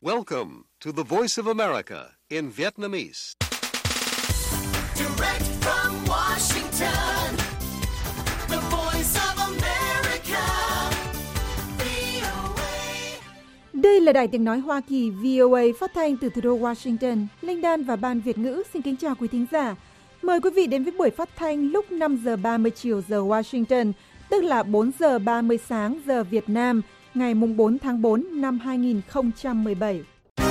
Welcome to the Voice of America in Vietnamese. Direct from Washington, the Voice of America, VOA. Đây là Đài Tiếng Nói Hoa Kỳ VOA phát thanh từ thủ đô Washington. Linh Đan và Ban Việt ngữ xin kính chào quý thính giả. Mời quý vị đến với buổi phát thanh lúc 5 giờ 30 chiều giờ Washington, tức là 4 giờ 30 sáng giờ Việt Nam, ngày 4 tháng 4 năm 2017.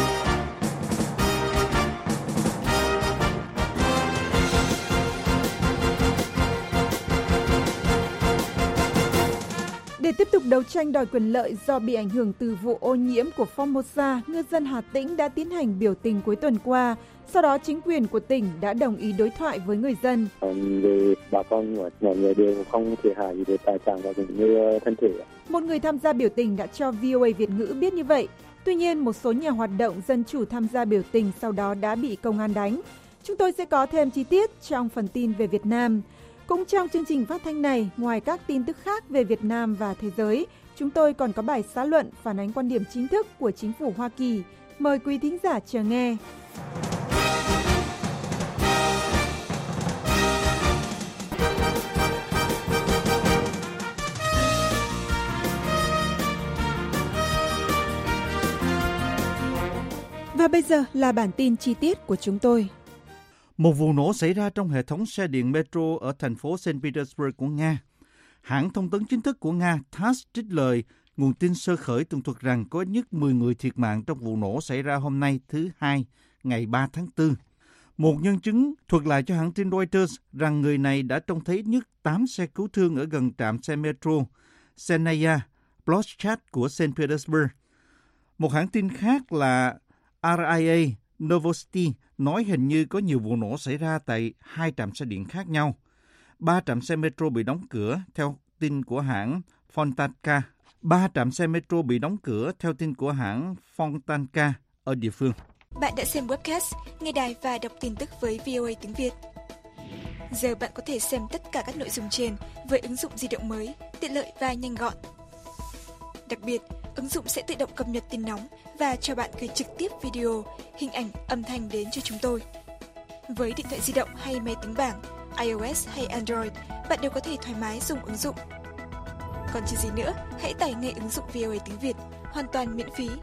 Để tiếp tục đấu tranh đòi quyền lợi do bị ảnh hưởng từ vụ ô nhiễm của Formosa, ngư dân Hà Tĩnh đã tiến hành biểu tình cuối tuần qua. Sau đó, chính quyền của tỉnh đã đồng ý đối thoại với người dân. Bà con mọi người đều không thiệt hại gì về tài sản và cũng như thân thể. Một người tham gia biểu tình đã cho VOA Việt ngữ biết như vậy. Tuy nhiên, một số nhà hoạt động dân chủ tham gia biểu tình sau đó đã bị công an đánh. Chúng tôi sẽ có thêm chi tiết trong phần tin về Việt Nam. Cũng trong chương trình phát thanh này, ngoài các tin tức khác về Việt Nam và thế giới, chúng tôi còn có bài xã luận phản ánh quan điểm chính thức của chính phủ Hoa Kỳ. Mời quý thính giả chờ nghe. Và bây giờ là bản tin chi tiết của chúng tôi. Một vụ nổ xảy ra trong hệ thống xe điện metro ở thành phố St. Petersburg của Nga. Hãng thông tấn chính thức của Nga TASS trích lời nguồn tin sơ khởi tường thuật rằng có ít nhất 10 người thiệt mạng trong vụ nổ xảy ra hôm nay thứ Hai, ngày 3 tháng 4. Một nhân chứng thuật lại cho hãng tin Reuters rằng người này đã trông thấy ít nhất 8 xe cứu thương ở gần trạm xe metro Senaya Ploshchad của St. Petersburg. Một hãng tin khác là RIA Novosti nói hình như có nhiều vụ nổ xảy ra tại 2 trạm xe điện khác nhau. 3 trạm xe metro bị đóng cửa theo tin của hãng Fontanka. 3 trạm xe metro bị đóng cửa theo tin của hãng Fontanka ở địa phương. Bạn đã xem webcast, nghe đài và đọc tin tức với VOA tiếng Việt. Giờ bạn có thể xem tất cả các nội dung trên với ứng dụng di động mới, tiện lợi và nhanh gọn. Đặc biệt, ứng dụng sẽ tự động cập nhật tin nóng và cho bạn gửi trực tiếp video, hình ảnh, âm thanh đến cho chúng tôi. Với điện thoại di động hay máy tính bảng, iOS hay Android, bạn đều có thể thoải mái dùng ứng dụng. Còn chờ gì nữa, hãy tải ngay ứng dụng VOA tiếng Việt, hoàn toàn miễn phí.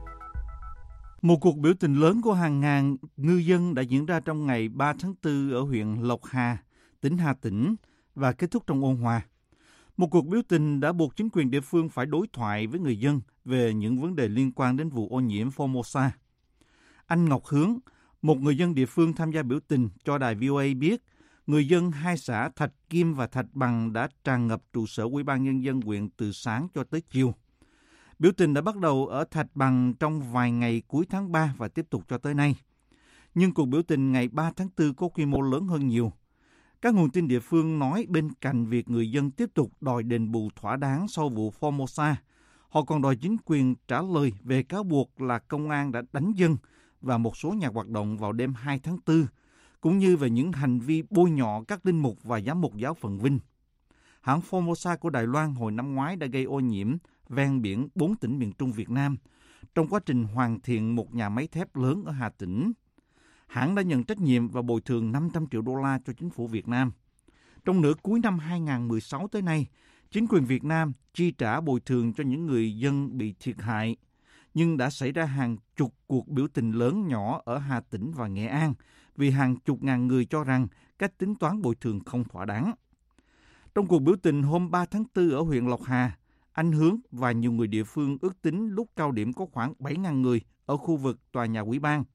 Một cuộc biểu tình lớn của hàng ngàn ngư dân đã diễn ra trong ngày 3 tháng 4 ở huyện Lộc Hà, tỉnh Hà Tĩnh và kết thúc trong ôn hòa. Một cuộc biểu tình đã buộc chính quyền địa phương phải đối thoại với người dân về những vấn đề liên quan đến vụ ô nhiễm Formosa. Anh Ngọc Hướng, một người dân địa phương tham gia biểu tình, cho đài VOA biết người dân hai xã Thạch Kim và Thạch Bằng đã tràn ngập trụ sở Ủy ban Nhân dân huyện từ sáng cho tới chiều. Biểu tình đã bắt đầu ở Thạch Bằng trong vài ngày cuối tháng 3 và tiếp tục cho tới nay. Nhưng cuộc biểu tình ngày 3 tháng 4 có quy mô lớn hơn nhiều. Các nguồn tin địa phương nói bên cạnh việc người dân tiếp tục đòi đền bù thỏa đáng sau vụ Formosa, họ còn đòi chính quyền trả lời về cáo buộc là công an đã đánh dân và một số nhà hoạt động vào đêm 2 tháng 4, cũng như về những hành vi bôi nhọ các linh mục và giám mục giáo phận Vinh. Hãng Formosa của Đài Loan hồi năm ngoái đã gây ô nhiễm ven biển 4 tỉnh miền Trung Việt Nam trong quá trình hoàn thiện một nhà máy thép lớn ở Hà Tĩnh. Hãng đã nhận trách nhiệm và bồi thường 500 triệu đô la cho chính phủ Việt Nam. Trong nửa cuối năm 2016 tới nay, chính quyền Việt Nam chi trả bồi thường cho những người dân bị thiệt hại, nhưng đã xảy ra hàng chục cuộc biểu tình lớn nhỏ ở Hà Tĩnh và Nghệ An vì hàng chục ngàn người cho rằng cách tính toán bồi thường không thỏa đáng. Trong cuộc biểu tình hôm 3 tháng 4 ở huyện Lộc Hà, anh Hướng và nhiều người địa phương ước tính lúc cao điểm có khoảng 7.000 người ở khu vực tòa nhà ủy ban.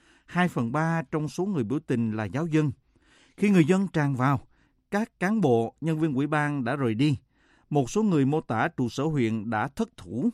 2/3 trong số người biểu tình là giáo dân. Khi người dân tràn vào, các cán bộ, nhân viên ủy ban đã rời đi. Một số người mô tả trụ sở huyện đã thất thủ.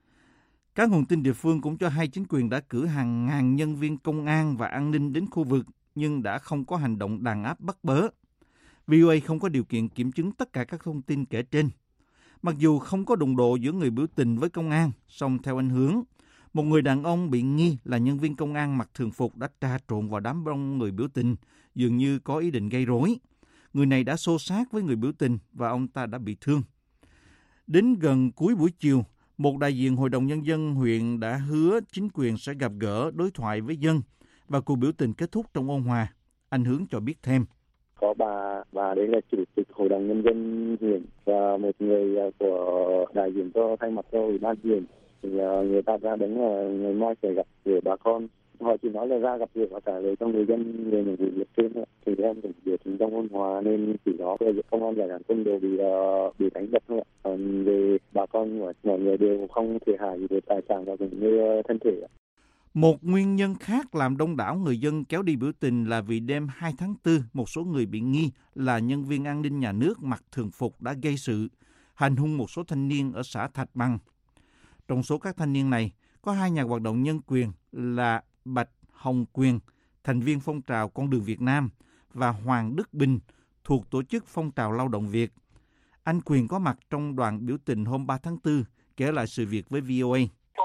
Các nguồn tin địa phương cũng cho hay chính quyền đã cử hàng ngàn nhân viên công an và an ninh đến khu vực, nhưng đã không có hành động đàn áp bắt bớ. VOA không có điều kiện kiểm chứng tất cả các thông tin kể trên. Mặc dù không có đụng độ giữa người biểu tình với công an, song theo anh Hướng, một người đàn ông bị nghi là nhân viên công an mặc thường phục đã trà trộn vào đám đông người biểu tình, dường như có ý định gây rối. Người này đã xô xát với người biểu tình và ông ta đã bị thương. Đến gần cuối buổi chiều, Một đại diện Hội đồng Nhân dân huyện đã hứa chính quyền sẽ gặp gỡ đối thoại với dân và cuộc biểu tình kết thúc trong ôn hòa. Anh Hướng cho biết thêm. Có bà đấy là chủ tịch Hội đồng Nhân dân huyện và một người của đại diện cho thay mặt cho Ủy ban huyện. Thì người ta ra đến ngày mai sẽ gặp gỡ bà con. Họ chỉ nói là ra gặp gỡ và trả lời cho người dân về những vụ việc trên. Thì em cũng biểu tình trong ôn hòa nên chỉ đó công an giải đàn quân đều bị đánh đập thôi. Còn về bà con mọi người đều không thiệt hại gì về tài sản và cũng như thân thể. Một nguyên nhân khác làm đông đảo người dân kéo đi biểu tình là vì đêm 2 tháng 4, một số người bị nghi là nhân viên an ninh nhà nước mặc thường phục đã gây sự, hành hung một số thanh niên ở xã Thạch Bằng. Trong số các thanh niên này, có 2 nhà hoạt động nhân quyền là Bạch Hồng Quyền, thành viên phong trào Con đường Việt Nam, và Hoàng Đức Bình, thuộc tổ chức phong trào lao động Việt. Anh Quyền có mặt trong đoàn biểu tình hôm 3 tháng 4, kể lại sự việc với VOA.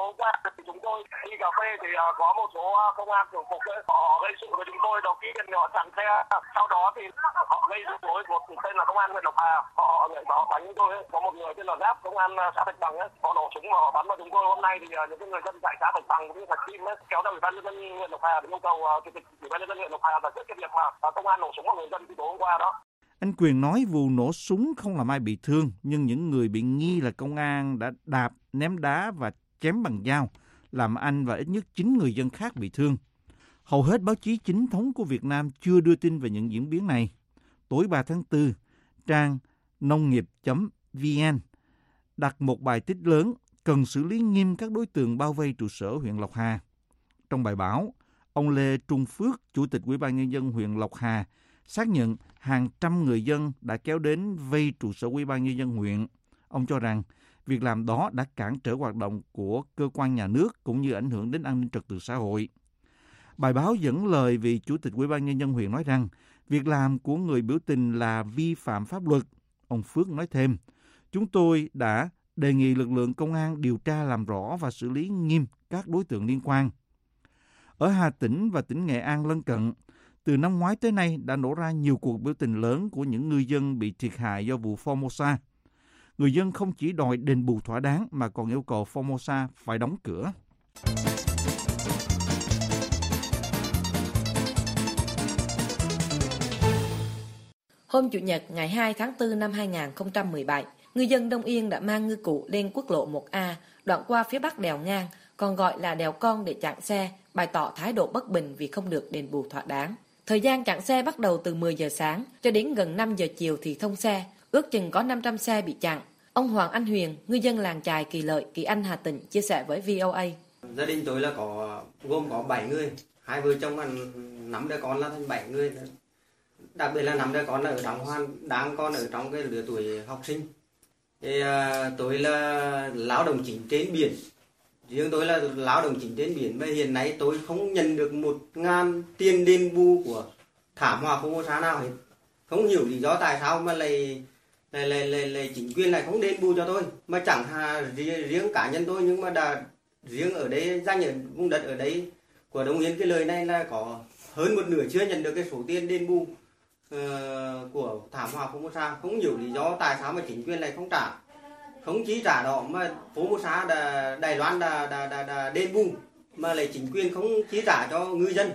Đi cà phê thì có một số công an thường phục họ gây sự với chúng tôi, đầu tiên họ chặn xe, sau đó thì họ gây sự với một tên là công an huyện Lộc Hà, họ đánh chúng tôi. Có một người tên là Giáp, công an xã Thạch Bằng họ nổ súng và họ bắn vào chúng tôi. Hôm nay thì những người dân tại xã Thạch Bằng cũng như Thạch Kim kéo ra Ủy ban nhân dân huyện Lộc Hà để yêu cầu chủ tịch Ủy ban nhân dân huyện Lộc Hà giải quyết cái việc mà công an nổ súng vào người dân tối hôm qua đó. Anh Quyền nói vụ nổ súng không làm ai bị thương, nhưng những người bị nghi là công an đã đạp, ném đá và chém bằng dao, làm anh và ít nhất 9 người dân khác bị thương. Hầu hết báo chí chính thống của Việt Nam chưa đưa tin về những diễn biến này. Tối 3 tháng 4, trang nông nghiệp.vn đặt một bài tích lớn cần xử lý nghiêm các đối tượng bao vây trụ sở huyện Lộc Hà. Trong bài báo, ông Lê Trung Phước, Chủ tịch Ủy ban Nhân dân huyện Lộc Hà, xác nhận hàng trăm người dân đã kéo đến vây trụ sở Ủy ban Nhân dân huyện. Ông cho rằng việc làm đó đã cản trở hoạt động của cơ quan nhà nước cũng như ảnh hưởng đến an ninh trật tự xã hội. Bài báo dẫn lời vị Chủ tịch Ủy ban Nhân dân huyện nói rằng việc làm của người biểu tình là vi phạm pháp luật. Ông Phước nói thêm, chúng tôi đã đề nghị lực lượng công an điều tra làm rõ và xử lý nghiêm các đối tượng liên quan. Ở Hà Tĩnh và tỉnh Nghệ An lân cận, từ năm ngoái tới nay đã nổ ra nhiều cuộc biểu tình lớn của những ngư dân bị thiệt hại do vụ Formosa. Người dân không chỉ đòi đền bù thỏa đáng mà còn yêu cầu Formosa phải đóng cửa. Hôm Chủ nhật ngày 2 tháng 4 năm 2017, ngư dân Đông Yên đã mang ngư cụ lên quốc lộ 1A, đoạn qua phía bắc đèo ngang, còn gọi là đèo con để chặn xe, bày tỏ thái độ bất bình vì không được đền bù thỏa đáng. Thời gian chặn xe bắt đầu từ 10 giờ sáng cho đến gần 5 giờ chiều thì thông xe, ước chừng có 500 xe bị chặn. Ông Hoàng Anh Huyền, ngư dân làng chài Kỳ Lợi, Kỳ Anh, Hà Tĩnh chia sẻ với VOA. Gia đình tôi là gồm có 7 người, 2 vợ chồng và 5 đứa con là thành 7 người. Đặc biệt là 5 đứa con là ở trong đang còn ở trong cái lứa tuổi học sinh. Thì tôi là lao động chính trên biển. Riêng tôi là lao động chính trên biển và hiện nay tôi không nhận được 1.000 tiền đền bù của thảm họa Formosa nào hết. Không hiểu lý do tại sao mà lại chính quyền lại không đền bù cho tôi, mà chẳng riêng cá nhân tôi, nhưng mà riêng ở đây danh ở vùng đất ở đây của Đông Yên, cái lời này là có hơn một nửa chưa nhận được cái số tiền đền bù của thảm họa Formosa. Không hiểu lý do tại sao mà chính quyền lại không chi trả đó, mà Formosa Đài Loan đã đền bù mà lại chính quyền không chi trả cho ngư dân,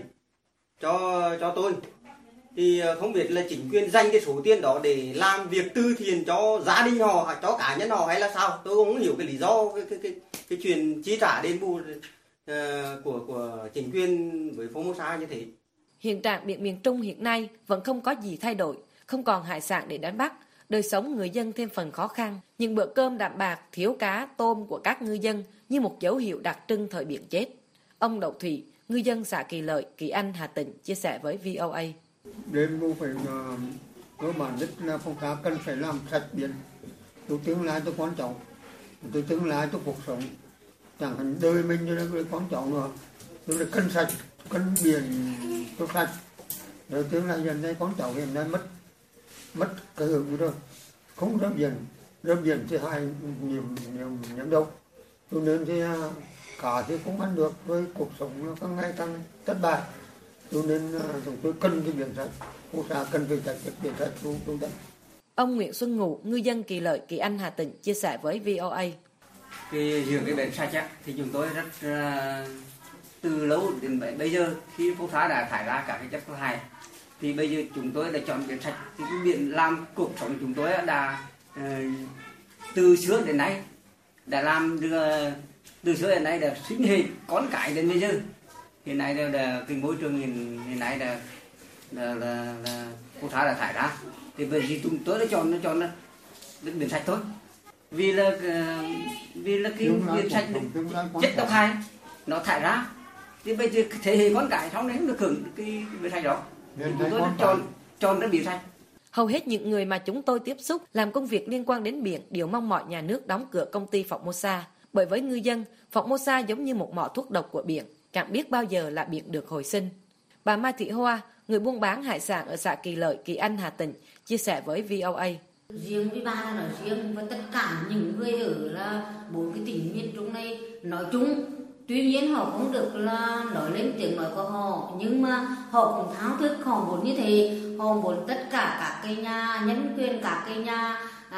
cho tôi. Thì không biết là chính quyền dành cái số tiền đó để làm việc từ thiện cho gia đình họ hoặc cho cá nhân họ hay là sao. Tôi không hiểu cái lý do cái chuyện chi trả đền bù của chính quyền với Formosa như thế. Hiện trạng biển miền Trung hiện nay vẫn không có gì thay đổi, không còn hải sản để đánh bắt, đời sống người dân thêm phần khó khăn. Những bữa cơm đạm bạc, thiếu cá, tôm của các ngư dân như một dấu hiệu đặc trưng thời biển chết. Ông Đậu Thủy, ngư dân xã Kỳ Lợi, Kỳ Anh, Hà Tĩnh chia sẻ với VOA. Đền bù phải cơ bản nhất là Formosa cần phải làm sạch biển, tôi tương lai tôi quan trọng, tôi tương lai tôi cuộc sống, chẳng hạn đời mình như là người quan trọng nữa, tôi là cân sạch, cân biển tôi sạch, rồi tương lai hiện nay quan trọng hiện nay mất cái hưởng rồi, không rớt biển thì hai nhiều đâu, cho nên thì cả thì không ăn được, với cuộc sống nó càng ngày càng thất bại. Cho nên chúng tôi cần cái biển sạch, Formosa cần phải giải quyết biển sạch chúng ta. Ông Nguyễn Xuân Ngụ, ngư dân Kỳ Lợi, Kỳ Anh, Hà Tĩnh chia sẻ với VOA. giữa cái bến sạch á, thì chúng tôi rất từ lâu đến bây giờ khi phốt hóa đã thải ra cả cái chất có hại thì bây giờ chúng tôi đã chọn bến sạch. Thì cái biển làm cuộc sống chúng tôi đã từ xưa đến nay đã làm được, từ xưa đến nay đã sinh hệ con cái đến bây giờ. Hiện nay là cái môi trường hiện nay là phốt hóa đã thải ra thì bây giờ chúng tôi đã chọn biển sạch thôi. Vì là cái biển sạch chất độc hại nó thải ra thì bây giờ thế hệ con cái sau này được hưởng cái biển sạch đó. Chúng tôi đã chọn ra biển sạch. Hầu hết những người mà chúng tôi tiếp xúc làm công việc liên quan đến biển đều mong mỏi nhà nước đóng cửa công ty Formosa. Bởi với ngư dân, Formosa giống như một mỏ thuốc độc của biển, chẳng biết bao giờ là biển được hồi sinh. Bà Mai Thị Hoa, người buôn bán hải sản ở xã Kỳ Lợi, Kỳ Anh, Hà Tĩnh, chia sẻ với VOA. Riêng với ba là nói riêng và tất cả những người ở là bốn cái tỉnh miền Trung này nói chung, tuy nhiên họ không được là nói lên tiếng nói của họ, nhưng mà họ cũng tháo thức, họ muốn như thế, họ muốn tất cả các cái nhà nhân quyền, các cái nhà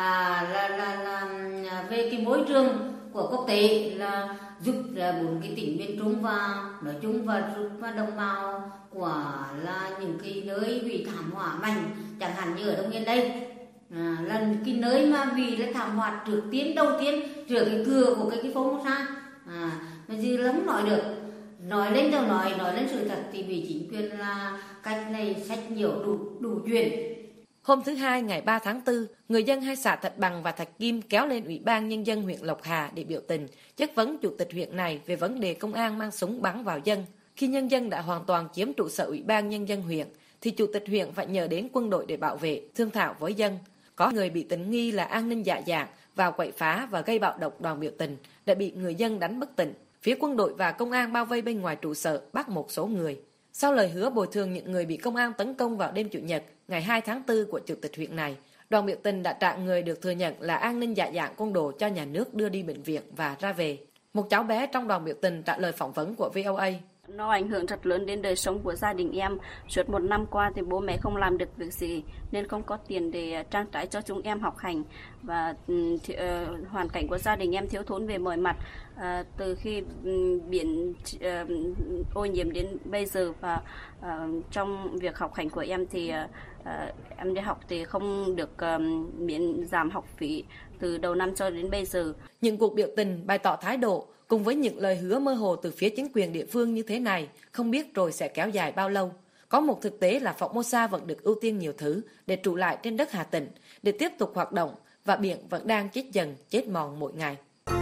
về cái môi trường của quốc tế là giúp bốn cái tỉnh miền Trung và nói chung và giúp đồng bào của là những cái nơi bị thảm họa mạnh, chẳng hạn như ở Đông Yên đây. Là cái nơi mà vì là thảm họa đầu tiên trước cái cửa của cái Formosa mà gì lắm nói được, nói lên sự thật thì vì chính quyền là cách này sách nhiều đủ chuyện. Hôm thứ Hai ngày 3 tháng 4, người dân hai xã Thạch Bằng và Thạch Kim kéo lên Ủy ban Nhân dân huyện Lộc Hà để biểu tình, chất vấn chủ tịch huyện này về vấn đề công an mang súng bắn vào dân. Khi nhân dân đã hoàn toàn chiếm trụ sở Ủy ban Nhân dân huyện, thì chủ tịch huyện phải nhờ đến quân đội để bảo vệ, thương thảo với dân. Có người bị tình nghi là an ninh dạ dạng vào quậy phá và gây bạo động đoàn biểu tình, đã bị người dân đánh bất tỉnh. Phía quân đội và công an bao vây bên ngoài trụ sở, bắt một số người. Sau lời hứa bồi thường những người bị công an tấn công vào đêm Chủ nhật, ngày 2 tháng 4 của chủ tịch huyện này, đoàn biểu tình đã trả người được thừa nhận là an ninh dạ dạng côn đồ cho nhà nước đưa đi bệnh viện và ra về. Một cháu bé trong đoàn biểu tình trả lời phỏng vấn của VOA. Nó ảnh hưởng rất lớn đến đời sống của gia đình em. Suốt một năm qua thì bố mẹ không làm được việc gì nên không có tiền để trang trải cho chúng em học hành, và hoàn cảnh của gia đình em thiếu thốn về mọi mặt từ khi biển ô nhiễm đến bây giờ. Và trong việc học hành của em thì em đi học thì không được miễn giảm học phí từ đầu năm cho đến bây giờ. Những cuộc biểu tình bày tỏ thái độ cùng với những lời hứa mơ hồ từ phía chính quyền địa phương như thế này, không biết rồi sẽ kéo dài bao lâu. Có một thực tế là Formosa vẫn được ưu tiên nhiều thứ để trụ lại trên đất Hà Tĩnh, để tiếp tục hoạt động, và biển vẫn đang chết dần, chết mòn mỗi ngày.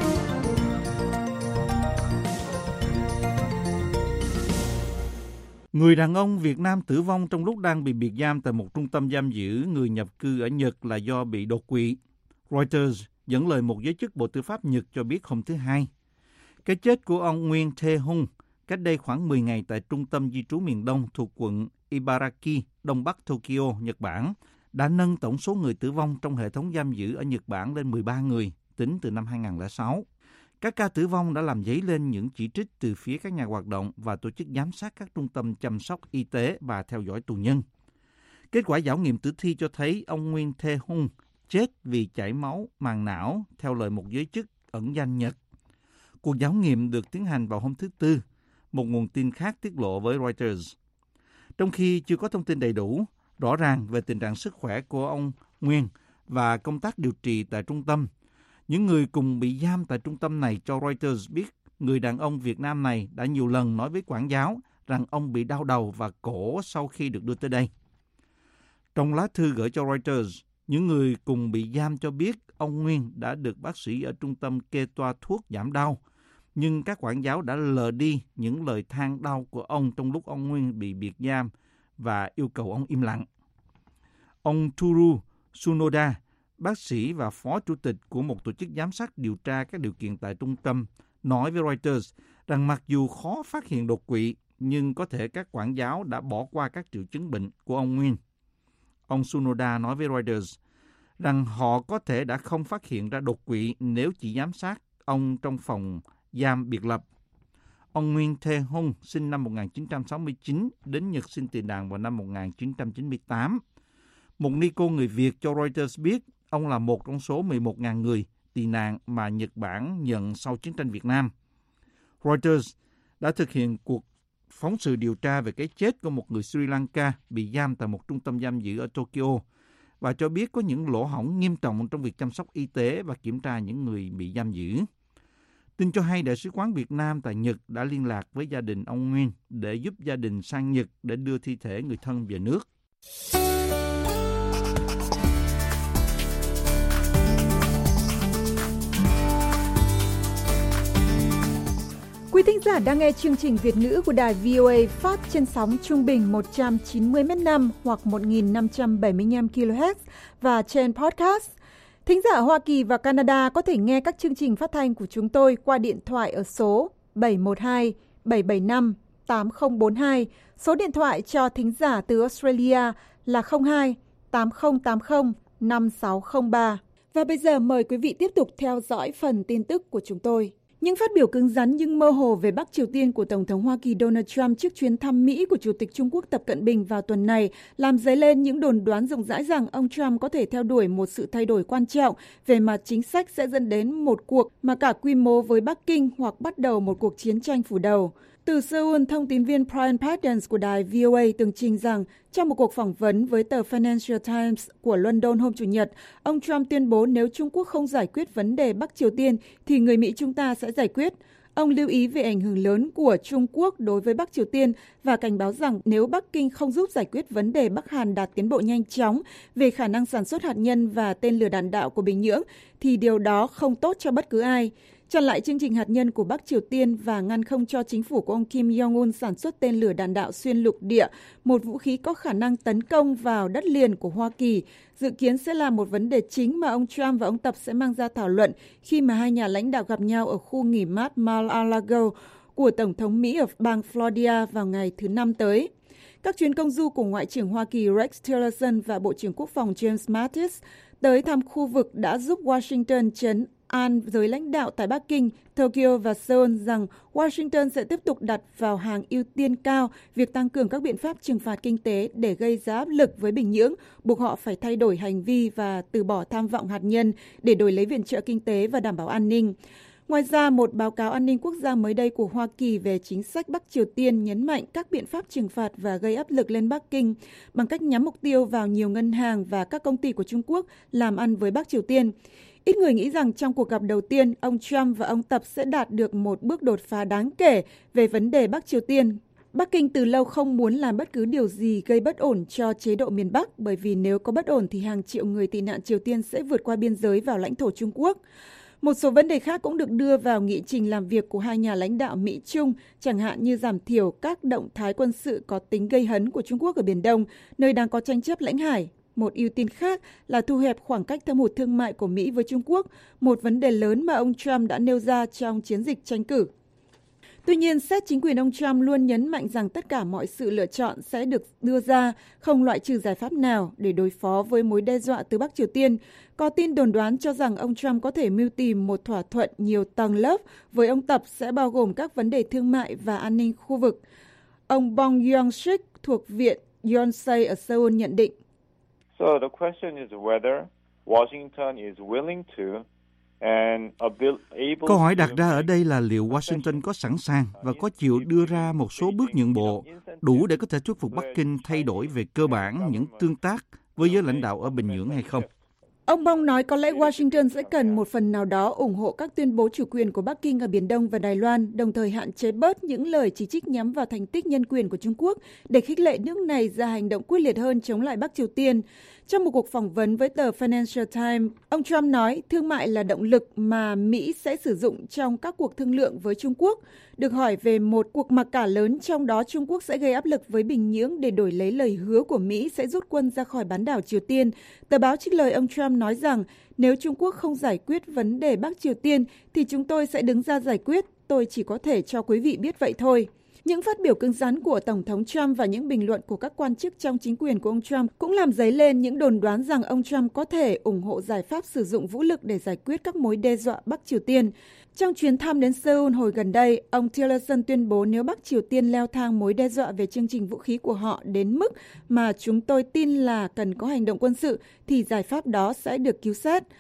Người đàn ông Việt Nam tử vong trong lúc đang bị biệt giam tại một trung tâm giam giữ người nhập cư ở Nhật là do bị đột quỵ. Reuters dẫn lời một giới chức Bộ Tư pháp Nhật cho biết hôm thứ Hai. Cái chết của ông Nguyên Tae-hung cách đây khoảng 10 ngày tại trung tâm di trú miền Đông thuộc quận Ibaraki, Đông Bắc Tokyo, Nhật Bản, đã nâng tổng số người tử vong trong hệ thống giam giữ ở Nhật Bản lên 13 người, tính từ năm 2006. Các ca tử vong đã làm dấy lên những chỉ trích từ phía các nhà hoạt động và tổ chức giám sát các trung tâm chăm sóc y tế và theo dõi tù nhân. Kết quả giảo nghiệm tử thi cho thấy ông Nguyên Tae-hung chết vì chảy máu màng não, theo lời một giới chức ẩn danh Nhật. Cuộc giảo nghiệm được tiến hành vào hôm thứ Tư, một nguồn tin khác tiết lộ với Reuters. Trong khi chưa có thông tin đầy đủ, rõ ràng về tình trạng sức khỏe của ông Nguyên và công tác điều trị tại trung tâm, những người cùng bị giam tại trung tâm này cho Reuters biết người đàn ông Việt Nam này đã nhiều lần nói với quản giáo rằng ông bị đau đầu và cổ sau khi được đưa tới đây. Trong lá thư gửi cho Reuters, những người cùng bị giam cho biết ông Nguyên đã được bác sĩ ở trung tâm kê toa thuốc giảm đau, nhưng các quản giáo đã lờ đi những lời than đau của ông trong lúc ông Nguyên bị biệt giam và yêu cầu ông im lặng. Ông Toru Tsunoda, bác sĩ và phó chủ tịch của một tổ chức giám sát điều tra các điều kiện tại trung tâm, nói với Reuters rằng mặc dù khó phát hiện đột quỵ, nhưng có thể các quản giáo đã bỏ qua các triệu chứng bệnh của ông Nguyên. Ông Tsunoda nói với Reuters rằng họ có thể đã không phát hiện ra đột quỵ nếu chỉ giám sát ông trong phòng giam biệt lập. Ông Nguyên Tae-hung sinh năm 1969, đến Nhật xin tị nạn vào năm 1998. Một ni cô người Việt cho Reuters biết ông là một trong số 11.000 người tị nạn mà Nhật Bản nhận sau chiến tranh Việt Nam. Reuters đã thực hiện cuộc phóng sự điều tra về cái chết của một người Sri Lanka bị giam tại một trung tâm giam giữ ở Tokyo và cho biết có những lỗ hổng nghiêm trọng trong việc chăm sóc y tế và kiểm tra những người bị giam giữ. Tin cho hay Đại sứ quán Việt Nam tại Nhật đã liên lạc với gia đình ông Nguyên để giúp gia đình sang Nhật để đưa thi thể người thân về nước. Quý thính giả đang nghe chương trình Việt ngữ của đài VOA phát trên sóng trung bình 190 m/5 hoặc 1.575 kHz và trên podcast. Thính giả ở Hoa Kỳ và Canada có thể nghe các chương trình phát thanh của chúng tôi qua điện thoại ở số 712 775 8042. Số điện thoại cho thính giả từ Australia là 02 8080 5603. Và bây giờ mời quý vị tiếp tục theo dõi phần tin tức của chúng tôi. Những phát biểu cứng rắn nhưng mơ hồ về Bắc Triều Tiên của Tổng thống Hoa Kỳ Donald Trump trước chuyến thăm Mỹ của Chủ tịch Trung Quốc Tập Cận Bình vào tuần này làm dấy lên những đồn đoán rộng rãi rằng ông Trump có thể theo đuổi một sự thay đổi quan trọng về mặt chính sách sẽ dẫn đến một cuộc mà cả quy mô với Bắc Kinh hoặc bắt đầu một cuộc chiến tranh phủ đầu. Từ Seoul, thông tín viên Brian Paddens của đài VOA tường trình rằng trong một cuộc phỏng vấn với tờ Financial Times của London hôm Chủ nhật, ông Trump tuyên bố nếu Trung Quốc không giải quyết vấn đề Bắc Triều Tiên thì người Mỹ chúng ta sẽ giải quyết. Ông lưu ý về ảnh hưởng lớn của Trung Quốc đối với Bắc Triều Tiên và cảnh báo rằng nếu Bắc Kinh không giúp giải quyết vấn đề Bắc Hàn đạt tiến bộ nhanh chóng về khả năng sản xuất hạt nhân và tên lửa đạn đạo của Bình Nhưỡng thì điều đó không tốt cho bất cứ ai. Chặn lại chương trình hạt nhân của Bắc Triều Tiên và ngăn không cho chính phủ của ông Kim Jong-un sản xuất tên lửa đạn đạo xuyên lục địa, một vũ khí có khả năng tấn công vào đất liền của Hoa Kỳ, dự kiến sẽ là một vấn đề chính mà ông Trump và ông Tập sẽ mang ra thảo luận khi mà hai nhà lãnh đạo gặp nhau ở khu nghỉ mát Mar-a-Lago của Tổng thống Mỹ ở bang Florida vào ngày thứ Năm tới. Các chuyến công du của Ngoại trưởng Hoa Kỳ Rex Tillerson và Bộ trưởng Quốc phòng James Mattis tới thăm khu vực đã giúp Washington trấn an giới lãnh đạo tại Bắc Kinh, Tokyo và Seoul rằng Washington sẽ tiếp tục đặt vào hàng ưu tiên cao việc tăng cường các biện pháp trừng phạt kinh tế để gây ra áp lực với Bình Nhưỡng, buộc họ phải thay đổi hành vi và từ bỏ tham vọng hạt nhân để đổi lấy viện trợ kinh tế và đảm bảo an ninh. Ngoài ra, một báo cáo an ninh quốc gia mới đây của Hoa Kỳ về chính sách Bắc Triều Tiên nhấn mạnh các biện pháp trừng phạt và gây áp lực lên Bắc Kinh bằng cách nhắm mục tiêu vào nhiều ngân hàng và các công ty của Trung Quốc làm ăn với Bắc Triều Tiên. Ít người nghĩ rằng trong cuộc gặp đầu tiên, ông Trump và ông Tập sẽ đạt được một bước đột phá đáng kể về vấn đề Bắc Triều Tiên. Bắc Kinh từ lâu không muốn làm bất cứ điều gì gây bất ổn cho chế độ miền Bắc, bởi vì nếu có bất ổn thì hàng triệu người tị nạn Triều Tiên sẽ vượt qua biên giới vào lãnh thổ Trung Quốc. Một số vấn đề khác cũng được đưa vào nghị trình làm việc của hai nhà lãnh đạo Mỹ-Trung, chẳng hạn như giảm thiểu các động thái quân sự có tính gây hấn của Trung Quốc ở Biển Đông, nơi đang có tranh chấp lãnh hải. Một ưu tiên khác là thu hẹp khoảng cách thâm hụt thương mại của Mỹ với Trung Quốc, một vấn đề lớn mà ông Trump đã nêu ra trong chiến dịch tranh cử. Tuy nhiên, xét chính quyền ông Trump luôn nhấn mạnh rằng tất cả mọi sự lựa chọn sẽ được đưa ra, không loại trừ giải pháp nào để đối phó với mối đe dọa từ Bắc Triều Tiên. Có tin đồn đoán cho rằng ông Trump có thể mưu tìm một thỏa thuận nhiều tầng lớp với ông Tập sẽ bao gồm các vấn đề thương mại và an ninh khu vực. Ông Bong Young-sik thuộc Viện Yonsei ở Seoul nhận định. So the question is whether Washington is willing to and able. Câu hỏi đặt ra ở đây là liệu Washington có sẵn sàng và có chịu đưa ra một số bước nhượng bộ đủ để có thể thuyết phục Bắc Kinh thay đổi về cơ bản những tương tác với giới lãnh đạo ở Bình Nhưỡng hay không. Ông Bong nói có lẽ Washington sẽ cần một phần nào đó ủng hộ các tuyên bố chủ quyền của Bắc Kinh ở Biển Đông và Đài Loan, đồng thời hạn chế bớt những lời chỉ trích nhắm vào thành tích nhân quyền của Trung Quốc để khích lệ nước này ra hành động quyết liệt hơn chống lại Bắc Triều Tiên. Trong một cuộc phỏng vấn với tờ Financial Times, ông Trump nói thương mại là động lực mà Mỹ sẽ sử dụng trong các cuộc thương lượng với Trung Quốc. Được hỏi về một cuộc mặc cả lớn trong đó Trung Quốc sẽ gây áp lực với Bình Nhưỡng để đổi lấy lời hứa của Mỹ sẽ rút quân ra khỏi bán đảo Triều Tiên, tờ báo trích lời ông Trump nói rằng nếu Trung Quốc không giải quyết vấn đề Bắc Triều Tiên thì chúng tôi sẽ đứng ra giải quyết, tôi chỉ có thể cho quý vị biết vậy thôi. Những phát biểu cứng rắn của Tổng thống Trump và những bình luận của các quan chức trong chính quyền của ông Trump cũng làm dấy lên những đồn đoán rằng ông Trump có thể ủng hộ giải pháp sử dụng vũ lực để giải quyết các mối đe dọa Bắc Triều Tiên. Trong chuyến thăm đến Seoul hồi gần đây, ông Tillerson tuyên bố nếu Bắc Triều Tiên leo thang mối đe dọa về chương trình vũ khí của họ đến mức mà chúng tôi tin là cần có hành động quân sự, thì giải pháp đó sẽ được cứu xét.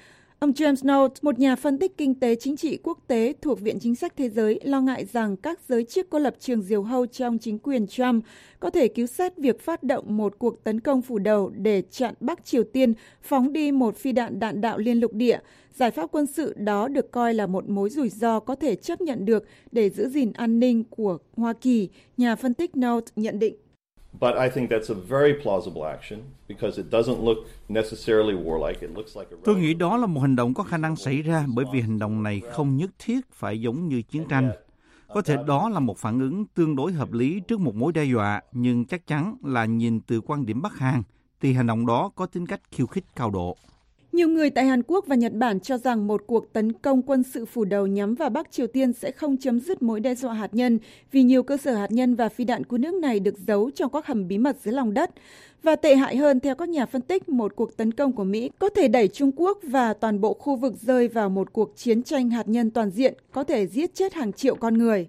Ông James Knowles, một nhà phân tích kinh tế chính trị quốc tế thuộc Viện Chính sách Thế giới, lo ngại rằng các giới chức có lập trường diều hâu trong chính quyền Trump có thể cứu xét việc phát động một cuộc tấn công phủ đầu để chặn Bắc Triều Tiên phóng đi một phi đạn đạn đạo liên lục địa. Giải pháp quân sự đó được coi là một mối rủi ro có thể chấp nhận được để giữ gìn an ninh của Hoa Kỳ, nhà phân tích Knowles nhận định. But I think that's a very plausible action because it doesn't look necessarily warlike. It looks like a... Tôi nghĩ đó là một hành động có khả năng xảy ra bởi vì hành động này không nhất thiết phải giống như chiến tranh. Có thể đó là một phản ứng tương đối hợp lý trước một mối đe dọa, nhưng chắc chắn là nhìn từ quan điểm Bắc Hàn, thì hành động đó có tính cách khiêu khích cao độ. Nhiều người tại Hàn Quốc và Nhật Bản cho rằng một cuộc tấn công quân sự phủ đầu nhắm vào Bắc Triều Tiên sẽ không chấm dứt mối đe dọa hạt nhân vì nhiều cơ sở hạt nhân và phi đạn của nước này được giấu trong các hầm bí mật dưới lòng đất. Và tệ hại hơn, theo các nhà phân tích, một cuộc tấn công của Mỹ có thể đẩy Trung Quốc và toàn bộ khu vực rơi vào một cuộc chiến tranh hạt nhân toàn diện, có thể giết chết hàng triệu con người.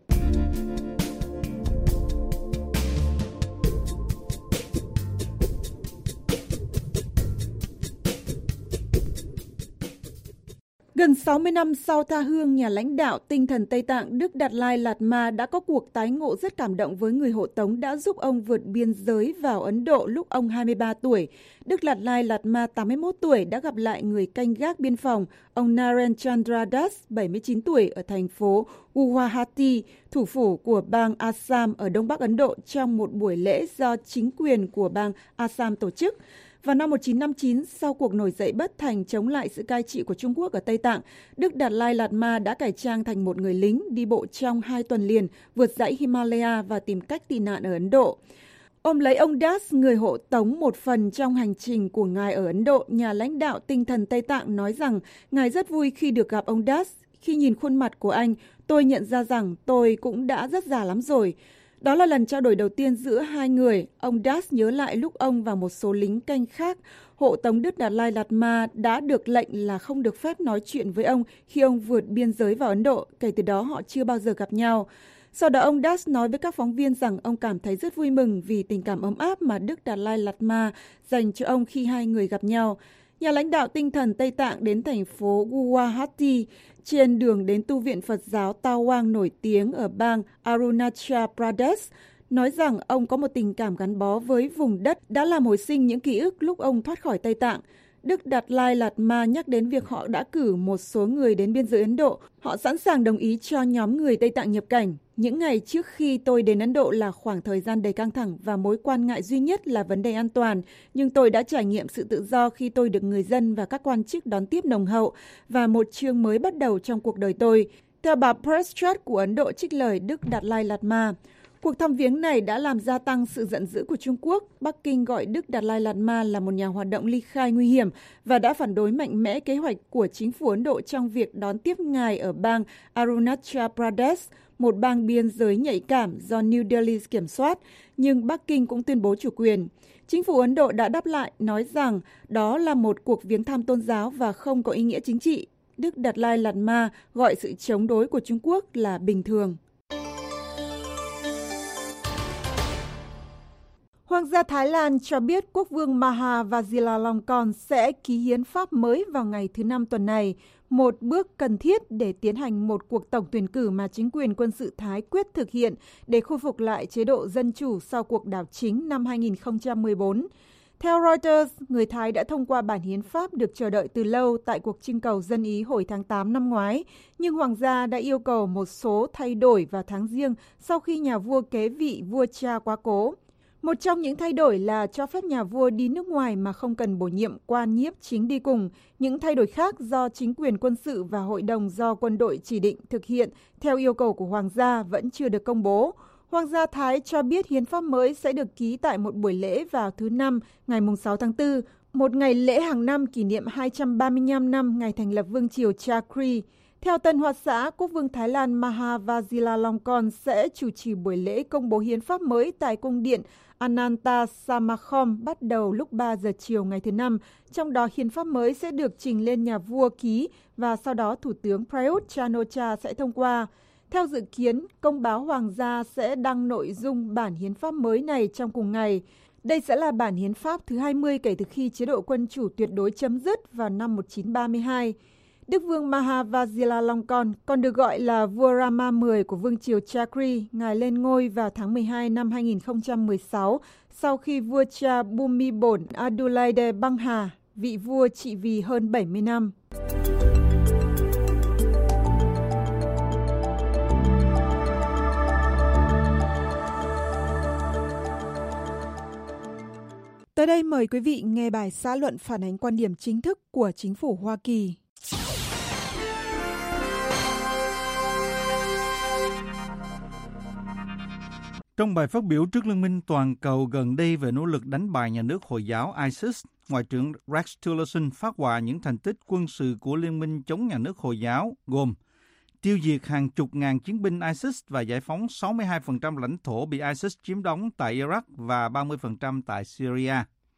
Gần 60 năm sau tha hương, nhà lãnh đạo tinh thần Tây Tạng Đức Đạt Lai Lạt Ma đã có cuộc tái ngộ rất cảm động với người hộ tống đã giúp ông vượt biên giới vào Ấn Độ lúc ông 23 tuổi. Đức Đạt Lai Lạt Ma, 81 tuổi, đã gặp lại người canh gác biên phòng, ông Naren Chandra Das, 79 tuổi, ở thành phố Guwahati, thủ phủ của bang Assam ở Đông Bắc Ấn Độ trong một buổi lễ do chính quyền của bang Assam tổ chức. Vào năm 1959, sau cuộc nổi dậy bất thành chống lại sự cai trị của Trung Quốc ở Tây Tạng, Đức Đạt Lai Lạt Ma đã cải trang thành một người lính đi bộ trong 2 tuần liền vượt dãy Himalaya và tìm cách tị nạn ở Ấn Độ. Ôm lấy ông Das, người hộ tống một phần trong hành trình của ngài ở Ấn Độ, nhà lãnh đạo tinh thần Tây Tạng nói rằng ngài rất vui khi được gặp ông Das. Khi nhìn khuôn mặt của anh, tôi nhận ra rằng tôi cũng đã rất già lắm rồi. Đó là lần trao đổi đầu tiên giữa hai người. Ông Das nhớ lại lúc ông và một số lính canh khác, hộ tống Đức Đạt Lai Lạt Ma đã được lệnh là không được phép nói chuyện với ông khi ông vượt biên giới vào Ấn Độ. Kể từ đó họ chưa bao giờ gặp nhau. Sau đó ông Das nói với các phóng viên rằng ông cảm thấy rất vui mừng vì tình cảm ấm áp mà Đức Đạt Lai Lạt Ma dành cho ông khi hai người gặp nhau. Nhà lãnh đạo tinh thần Tây Tạng đến thành phố Guwahati trên đường đến tu viện Phật giáo Tawang nổi tiếng ở bang Arunachal Pradesh, nói rằng ông có một tình cảm gắn bó với vùng đất đã làm hồi sinh những ký ức lúc ông thoát khỏi Tây Tạng. Đức Đạt Lai Lạt Ma nhắc đến việc họ đã cử một số người đến biên giới Ấn Độ. Họ sẵn sàng đồng ý cho nhóm người Tây Tạng nhập cảnh. Những ngày trước khi tôi đến Ấn Độ là khoảng thời gian đầy căng thẳng và mối quan ngại duy nhất là vấn đề an toàn. Nhưng tôi đã trải nghiệm sự tự do khi tôi được người dân và các quan chức đón tiếp nồng hậu và một chương mới bắt đầu trong cuộc đời tôi. Theo bà Press Trust của Ấn Độ trích lời Đức Đạt Lai Lạt Ma. Cuộc thăm viếng này đã làm gia tăng sự giận dữ của Trung Quốc. Bắc Kinh gọi Đức Đạt Lai Lạt Ma là một nhà hoạt động ly khai nguy hiểm và đã phản đối mạnh mẽ kế hoạch của chính phủ Ấn Độ trong việc đón tiếp ngài ở bang Arunachal Pradesh, một bang biên giới nhạy cảm do New Delhi kiểm soát, nhưng Bắc Kinh cũng tuyên bố chủ quyền. Chính phủ Ấn Độ đã đáp lại nói rằng đó là một cuộc viếng thăm tôn giáo và không có ý nghĩa chính trị. Đức Đạt Lai Lạt Ma gọi sự chống đối của Trung Quốc là bình thường. Hoàng gia Thái Lan cho biết quốc vương Maha Vajiralongkorn sẽ ký hiến pháp mới vào ngày thứ Năm tuần này, một bước cần thiết để tiến hành một cuộc tổng tuyển cử mà chính quyền quân sự Thái quyết thực hiện để khôi phục lại chế độ dân chủ sau cuộc đảo chính năm 2014. Theo Reuters, người Thái đã thông qua bản hiến pháp được chờ đợi từ lâu tại cuộc trưng cầu dân Ý hồi tháng 8 năm ngoái, nhưng hoàng gia đã yêu cầu một số thay đổi vào tháng Giêng sau khi nhà vua kế vị vua cha quá cố. Một trong những thay đổi là cho phép nhà vua đi nước ngoài mà không cần bổ nhiệm quan nhiếp chính đi cùng. Những thay đổi khác do chính quyền quân sự và hội đồng do quân đội chỉ định thực hiện theo yêu cầu của hoàng gia vẫn chưa được công bố. Hoàng gia Thái cho biết hiến pháp mới sẽ được ký tại một buổi lễ vào thứ Năm, ngày 6 tháng 4, một ngày lễ hàng năm kỷ niệm 235 năm ngày thành lập Vương triều Chakri. Theo Tân Hoa Xã, Quốc vương Thái Lan Maha Vajiralongkorn sẽ chủ trì buổi lễ công bố hiến pháp mới tại cung điện Ananta Samakhom bắt đầu lúc 3 giờ chiều ngày thứ Năm. Trong đó hiến pháp mới sẽ được trình lên nhà vua ký và sau đó Thủ tướng Prayut Chan-o-cha sẽ thông qua. Theo dự kiến, công báo Hoàng gia sẽ đăng nội dung bản hiến pháp mới này trong cùng ngày. Đây sẽ là bản hiến pháp thứ 20 kể từ khi chế độ quân chủ tuyệt đối chấm dứt vào năm 1932. Đức vương Maha Vajiralongkorn, còn được gọi là vua Rama 10 của vương triều Chakri, ngài lên ngôi vào tháng 12 năm 2016 sau khi vua cha Bhumibol Adulyadej Bangha, vị vua trị vì hơn 70 năm. Tới đây mời quý vị nghe bài xã luận phản ánh quan điểm chính thức của chính phủ Hoa Kỳ. Trong bài phát biểu trước Liên minh toàn cầu gần đây về nỗ lực đánh bại nhà nước Hồi giáo ISIS, Ngoại trưởng Rex Tillerson phát họa những thành tích quân sự của Liên minh chống nhà nước Hồi giáo, gồm tiêu diệt hàng chục ngàn chiến binh ISIS và giải phóng 62% lãnh thổ bị ISIS chiếm đóng tại Iraq và 30% tại Syria.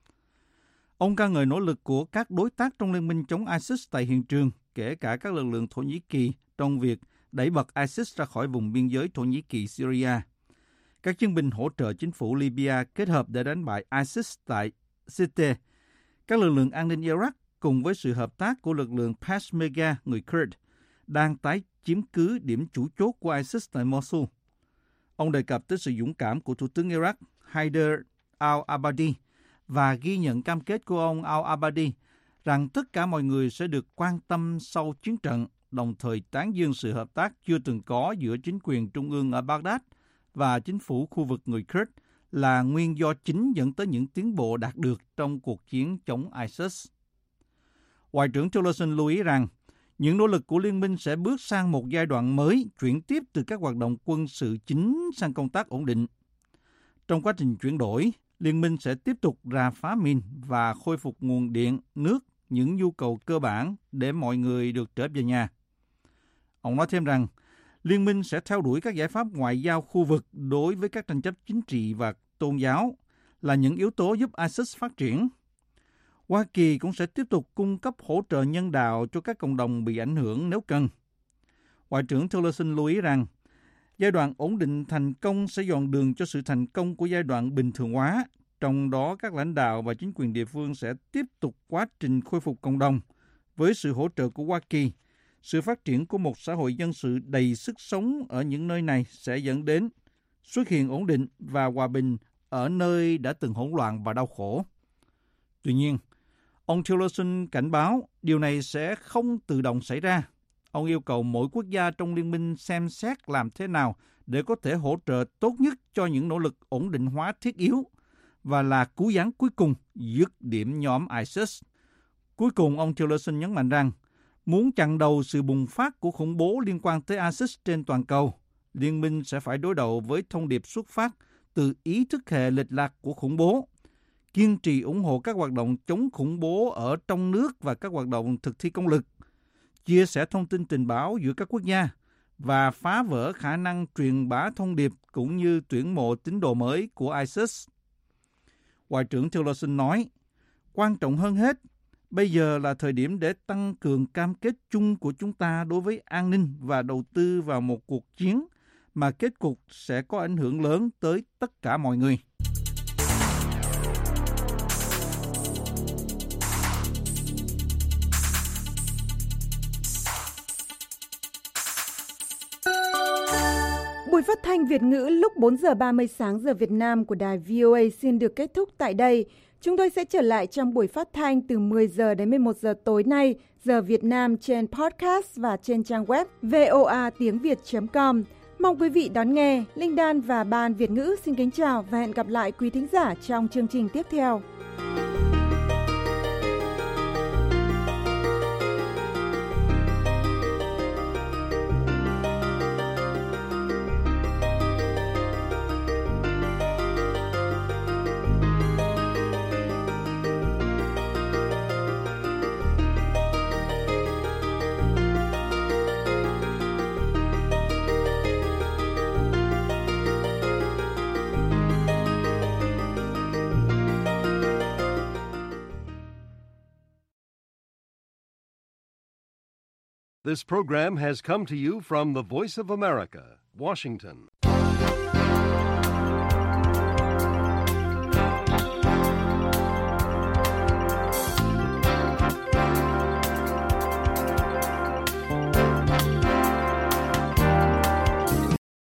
Ông ca ngợi nỗ lực của các đối tác trong Liên minh chống ISIS tại hiện trường, kể cả các lực lượng Thổ Nhĩ Kỳ, trong việc đẩy bật ISIS ra khỏi vùng biên giới Thổ Nhĩ Kỳ-Syria. Các chiến binh hỗ trợ chính phủ Libya kết hợp để đánh bại ISIS tại Sirte. Các lực lượng an ninh Iraq cùng với sự hợp tác của lực lượng Peshmerga người Kurd đang tái chiếm cứ điểm chủ chốt của ISIS tại Mosul. Ông đề cập tới sự dũng cảm của Thủ tướng Iraq Haider al-Abadi và ghi nhận cam kết của ông al-Abadi rằng tất cả mọi người sẽ được quan tâm sau chiến trận, đồng thời tán dương sự hợp tác chưa từng có giữa chính quyền trung ương ở Baghdad và chính phủ khu vực người Kurd là nguyên do chính dẫn tới những tiến bộ đạt được trong cuộc chiến chống ISIS. Ngoại trưởng Tillerson lưu ý rằng những nỗ lực của liên minh sẽ bước sang một giai đoạn mới, chuyển tiếp từ các hoạt động quân sự chính sang công tác ổn định. Trong quá trình chuyển đổi, liên minh sẽ tiếp tục rà phá mìn và khôi phục nguồn điện, nước, những nhu cầu cơ bản để mọi người được trở về nhà. Ông nói thêm rằng, liên minh sẽ theo đuổi các giải pháp ngoại giao khu vực đối với các tranh chấp chính trị và tôn giáo là những yếu tố giúp ISIS phát triển. Hoa Kỳ cũng sẽ tiếp tục cung cấp hỗ trợ nhân đạo cho các cộng đồng bị ảnh hưởng nếu cần. Ngoại trưởng Tillerson lưu ý rằng, giai đoạn ổn định thành công sẽ dọn đường cho sự thành công của giai đoạn bình thường hóa, trong đó các lãnh đạo và chính quyền địa phương sẽ tiếp tục quá trình khôi phục cộng đồng. Với sự hỗ trợ của Hoa Kỳ, sự phát triển của một xã hội dân sự đầy sức sống ở những nơi này sẽ dẫn đến xuất hiện ổn định và hòa bình ở nơi đã từng hỗn loạn và đau khổ. Tuy nhiên, ông Tillerson cảnh báo điều này sẽ không tự động xảy ra. Ông yêu cầu mỗi quốc gia trong liên minh xem xét làm thế nào để có thể hỗ trợ tốt nhất cho những nỗ lực ổn định hóa thiết yếu và là cú giáng cuối cùng dứt điểm nhóm ISIS. Cuối cùng, ông Tillerson nhấn mạnh rằng muốn chặn đầu sự bùng phát của khủng bố liên quan tới ISIS trên toàn cầu, liên minh sẽ phải đối đầu với thông điệp xuất phát từ ý thức hệ lệch lạc của khủng bố, kiên trì ủng hộ các hoạt động chống khủng bố ở trong nước và các hoạt động thực thi công lực, chia sẻ thông tin tình báo giữa các quốc gia và phá vỡ khả năng truyền bá thông điệp cũng như tuyển mộ tín đồ mới của ISIS. Ngoại trưởng Tillerson nói, quan trọng hơn hết, bây giờ là thời điểm để tăng cường cam kết chung của chúng ta đối với an ninh và đầu tư vào một cuộc chiến mà kết cục sẽ có ảnh hưởng lớn tới tất cả mọi người. Buổi phát thanh Việt ngữ lúc 4 giờ 30 sáng giờ Việt Nam của đài VOA xin được kết thúc tại đây. Chúng tôi sẽ trở lại trong buổi phát thanh từ 10 giờ đến 11 giờ tối nay, giờ Việt Nam trên podcast và trên trang web voatiengviet.com. Mong quý vị đón nghe. Linh Đan và Ban Việt ngữ xin kính chào và hẹn gặp lại quý thính giả trong chương trình tiếp theo. This program has come to you from the Voice of America, Washington.